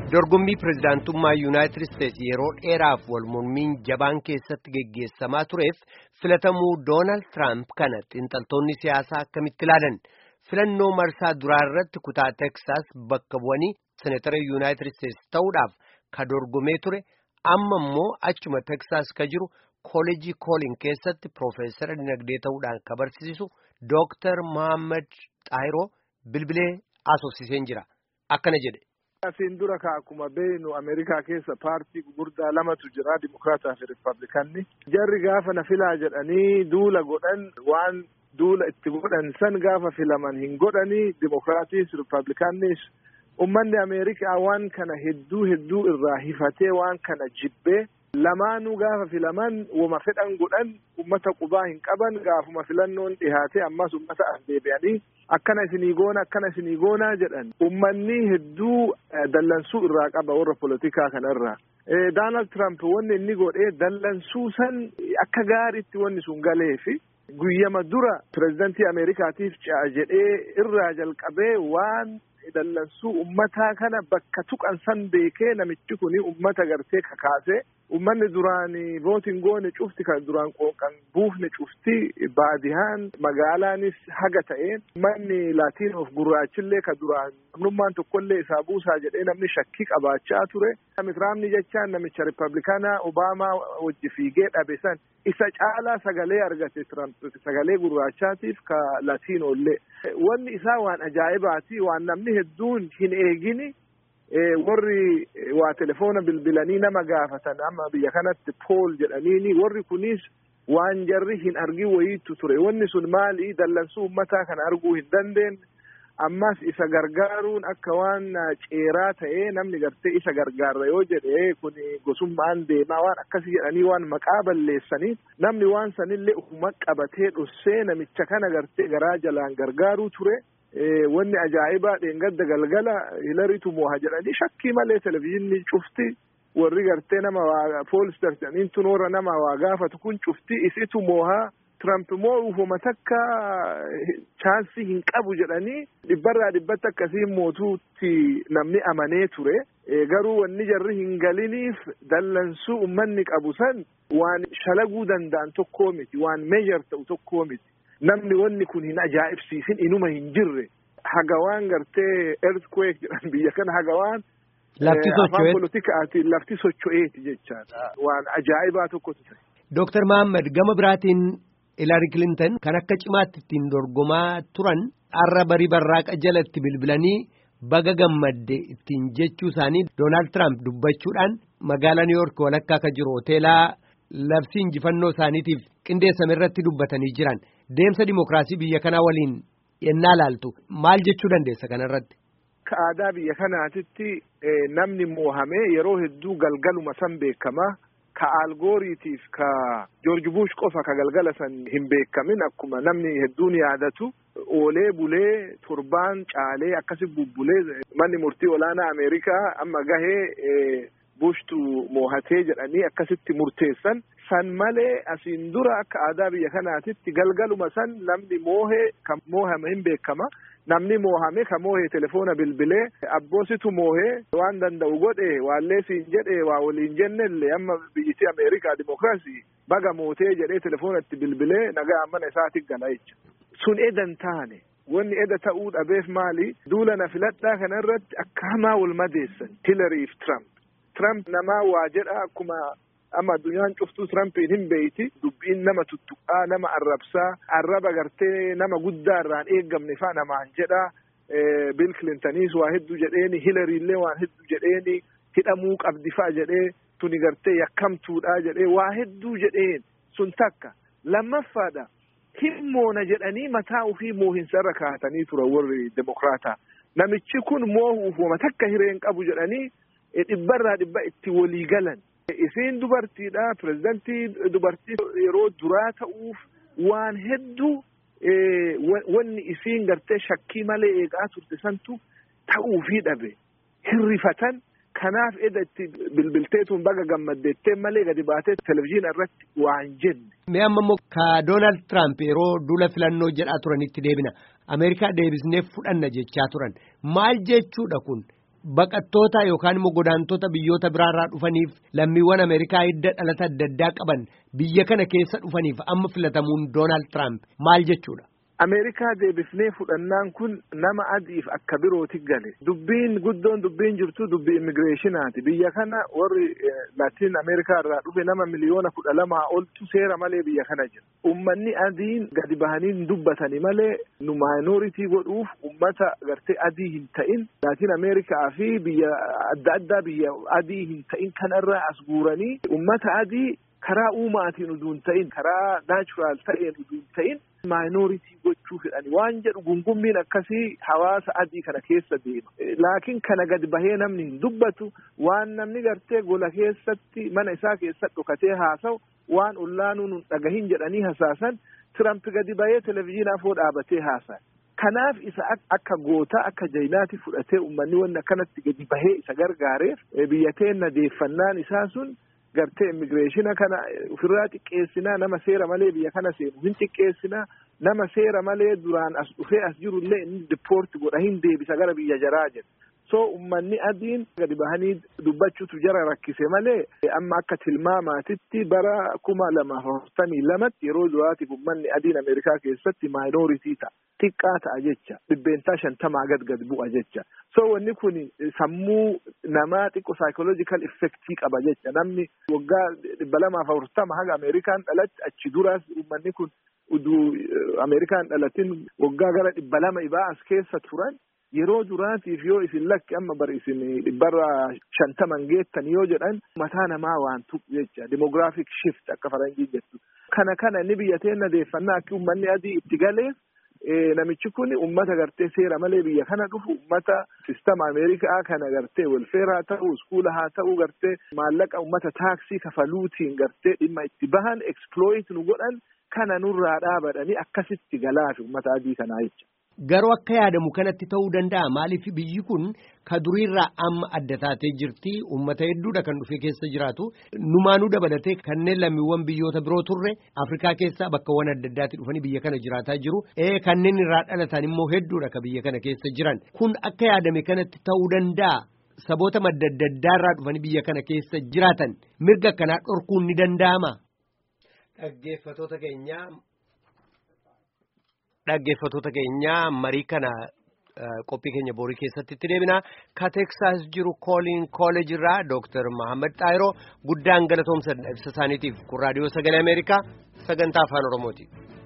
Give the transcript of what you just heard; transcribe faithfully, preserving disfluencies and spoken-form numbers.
Dorgommii pirezidaantummaa Yuunaayitid Isteetsi yeroo dheeraaf wal mormiin jabaan keessatti geggeessamaa tureef filatamuu Doonaald Tiraamp kana xiinxaltoonni siyaasaa akkamitti ilaalan filannoo marsaa duraa irratti kutaa Teksaas bakka bu'anii seneetara Yuunaayitid Isteetsi ta'uudhaaf ka dorgomee ture amma immoo achuma Teksaas ka jiru kooleejii koolin keessatti piroofeesara dinagdee ta'uudhaan ka barsiisu Dooktar Mohaammed Xaahiroo bilbilee asoosiseen jira akkana jedhe. Asiin dura akkuma beeknu Ameerikaa keessa paartii gurguddaa lamatu jira Dimokiraataa fi Rippaabilikaanni. Jarri gaafa na filaa jedhanii duula godhan waan duula itti godhan san gaafa filaman hin godhanii Dimokiraatiis Rippaabilikaannis ummanni Ameerikaa waan kana hedduu hedduu irraa hifatee waan kana jibbee lamaanuu gaafa filaman wama fedhan godhan ummata qubaa hin qaban gaafuma filannoon dhihaate ammas ummata as deebi'anii akkana isinii goona akkana isinii goonaa jedhan ummanni hedduu dallansuu irraa qaba warra polotikaa kanarraa. Doonaald Tiraamp wanni inni godhee dallansuu san akka gaariitti wanni sun galeefi guyyama dura pirezidantii Ameerikaatiif ce'a jedhee irraa jalqabee waan dallansuu ummataa kana bakka tuqan san beekee namichi kuni ummata gartee kakaasee ummanni duraan vootiin goone cufti kan duraan qooqan buufne cufti baadihaan magaalaanis haga ta'een ummanni laatiinoof gurraachillee ka duraan namnummaan tokkollee isaa buusaa jedhee namni shakkii qabaachaa ture. Tiraamni jechaan namicha Rippaabilikaanaa Obaamaa wajji fiigee dhabe san isa caalaa sagalee argate Tiraamp sagalee gurraachaatiif ka laatiinoollee. Wanni isaa waan ajaa'ibaati waan namni hedduun hin eegini. Warri waa telefoona bilbilanii nama gaafatan amma biyya kanatti pool jedhaniini warri kunis waan jarri hin argin wayiitu ture wanni sun maali dallansuu ummataa kana arguu hin dandeenye ammas isa gargaaruun akka waan ceeraa ta'ee namni gartee isa gargaarra yoo jedhe kun gosummaan deemaa waan akkasii jedhanii waan maqaa balleessanii namni waan sanillee ufuma qabatee dhossee namicha kana gartee garaa jalaan gargaaruu ture. Wanni ajaa'ibaa dheengadda galgala hilariitu mooha jedhanii shakkii malee televizyinii cufti warri gartee nama waa poolistar jedhaniin tunoora nama waa gaafatu kun cufti isitu mooha Tiraamp moo ufuma takka chaansii hin qabu jedhanii dhibbarraa dhibbatti akkasiin mootuutti namni amanee ture. Garuu wanni jarri hin galiniif dallansuu ummanni qabu san waan shalaguu danda'an tokkoo miti waan meejar ta'u tokkoo miti. Namni wanni kun hin ajaa'ibsiisin inuma hin jirre hagawaan gartee earthquake jedhan biyya kana hagawaan lafti socho'eeti politikaati lafti socho'eeti jechaadha waan ajaa'ibaa tokkotu ta'e. Dooktar Mohaammed gama biraatiin Hillary Clinton kan akka cimaatti ittiin dorgomaa turan har'a barii barraaqa jalatti bilbilanii baga gammadde ittiin jechuu isaanii Doonaald Tiraamp dubbachuudhaan magaalaa New York walakkaa akka jiru hoteelaa labsii injifannoo isaaniitiif qindeessame irratti dubbatanii jiran. Deemsa dimokiraasii biyya kanaa waliin yennaa laaltu maal jechuu dandeessa kanarratti? Ka aadaa biyya kanaatitti namni moohamee yeroo hedduu galgaluma san beekama. Ka algooriitiif ka George Bush qofa ka galgala san hin beekamin akkuma namni hedduun yaadatu oolee bulee torbaan caalee akkasi bubbulee manni murtii olaanaa Ameerikaa amma gahee Bushtu moohatee jedhanii akkasitti murteessan san malee asiin dura akka aadaa biyya kanaatitti galgaluma san namni moohee kan moohame hin beekama. Namni moohame ka moohee telefoona bilbilee abboositu moohee waan danda'u godhe waallee siin jedhe waa waliin jennellee amma biyyittii Ameerikaa dimokiraasii baga mootee jedhee telefoona itti bilbilee nagaa mana isaatti gala jecha. Sun edan taane wanni eda ta'uu dhabeef maali duula na filadhaa kanarratti akka hamaa wal madeessan Hillary fi Trump. Trump namaa waa jedha akkuma amma addunyaan cuftuu Trumpiin hin beeyti dubbiin nama tuttuqaa nama arrabsaa arraba gartee nama guddaa irraan eeggamne fa'a namaan jedha. Bill Clintoniis waa hedduu jedheeni Hillary illee waan hedduu jedheeni hidhamuu qabdi fa'a jedhee tuni gartee yakkamtuudha jedhee waa hedduu jedheen sun takka lammaffaadha himmoona jedhanii mataa ofii moohinsarra kaatanii turan warri Dimokiraataa namichi kun moohuuf wama takka hireen qabu jedhanii dhibbarraa dhibba itti walii galan. Isiin dubartiidha pirezidantii dubartii yeroo duraa ta'uuf waan hedduu wanni isiin gartee shakkii malee eegaa turte santu ta'uufii dhabe hirrifatan kanaaf eda itti bilbilteetuun baga gammaddeettee malee gadi baatee televizyina irratti waan jenne. Mee amma immoo ka Doonaald Tiraamp yeroo duula filannoo jedhaa turanitti deebina Ameerikaa deebisnee fudhanna jechaa turan maal jechuudha kun? baqattoota yookaan immoo godaantota biyyoota biraarraa dhufaniif lammiiwwan Ameerikaa hidda dhalata adda addaa qaban biyya kana keessa dhufaniif amma filatamuun Doonaald Tiraamp maal jechuudha? Ameerikaa deebifnee fudhannaan kun nama adiif akka birooti gale. Dubbiin guddoon dubbiin jirtu dubbii immigireeshinaati. Biyya kana warri Laatiin Ameerikaa irraa dhufe nama miliyoona kudha lamaa oltu seera malee biyya kana jira. Uummanni adiin gadi bahanii hin dubbatani malee nu maayinooritii godhuuf uummata gartee adii hin ta'in Laatiin Ameerikaa fi biyya adda addaa biyya adii hin ta'in kanarraa as guuranii uummata adii karaa uumaatiin utuu hin ta'in karaa naachuraal ta'een utuu hin ta'in maayinooritii gochuu fedhani waan jedhu gungummiin akkasii hawaasa adii kana keessa deema. Laakiin kana gadi bahee namni hin dubbatu waan namni gartee gola keessatti mana isaa keessatti dhokatee haasa'u waan ollaanuun hin dhagahin jedhanii hasaasan Tiramp gadi bahee televezyiinaa foo dhaabatee haasa'e. Kanaaf isa akka gootaa akka jayinaati fudhatee uummanni wanna kanatti gadi bahee isa gargaareef biyya keenya deeffannaan isaa sun gartee immigireeshina kana ofirraa xiqqeessinaa nama seera malee biyya kana seenu hin xiqqeessinaa nama seera malee duraan as dhufee as jirullee inni dipoorti godha hin deebisa gara biyya jaraa jedha. So uummanni adiin gadi bahanii dubbachuutu jara rakkise malee amma akka tilmaamaatitti bara kuma lama afurtamii lamatti yeroo duraatiif uummanni adiin Ameerikaa keessatti maayinooritii ta'a. Xiqqaa ta'a jecha dhibbeentaa shantamaa gad gad bu'a jecha. So wanni kun sammuu namaa xiqqoo saayikoloojikal effektii qaba jecha namni waggaa dhibba lamaaf afurtama haga Ameerikaan dhalatti achi duraas uummanni kun uduu Ameerikaan dhalatin waggaa gara dhibba lama ibaa as keessa turan. Yeroo duraatiif yoo isin lakki amma bar isin dhibbarra shantaman geettan yoo jedhan mataa namaa waan tuqu jecha demographic shift akka faranjiin jettu. Kana kana ni biyya teenya deeffannaa akka uummanni adii itti galeef namichi kun uummata gartee seera malee biyya kana dhufu uummata sistema Ameerikaa kana gartee welfare haa ta'u iskuula haa ta'u gartee maallaqa uummata taaksii kafaluutiin gartee dhimma itti bahan exploit nu godhan kana nurraa dhaabadhanii akkasitti galaafi uummata adii kanaa jecha. Garuu akka yaadamu kanatti ta'uu danda'a maaliif biyyi kun ka duriirraa amma adda taatee jirti uummata hedduudha kan dhufee keessa jiraatu numaanuu dabalatee kanneen lammiiwwan biyyoota biroo turre Afrikaa keessaa bakkawwan adda addaatti dhufanii biyya kana jiraataa jiru ee kanneen irraa dhalatan immoo hedduudha ka biyya kana keessa jiran kun akka yaadame kanatti ta'uu danda'a saboota madda adda addaarraa dhufanii biyya kana keessa jiraatan mirga akkanaa dhorkuun ni danda'ama. Dhaggeeffatoota keenyaa. Dhaggeeffatoota keenyaa marii kana qophii keenya boorii keessatti itti deebina ka Teeksaas jiru Kooliin Kooleej irraa Dooktar Mahammad Xaayiroo guddaan galatoomsa ibsa isaaniitiif kun raadiyoo sagalee Ameerikaa sagantaa afaan Oromooti.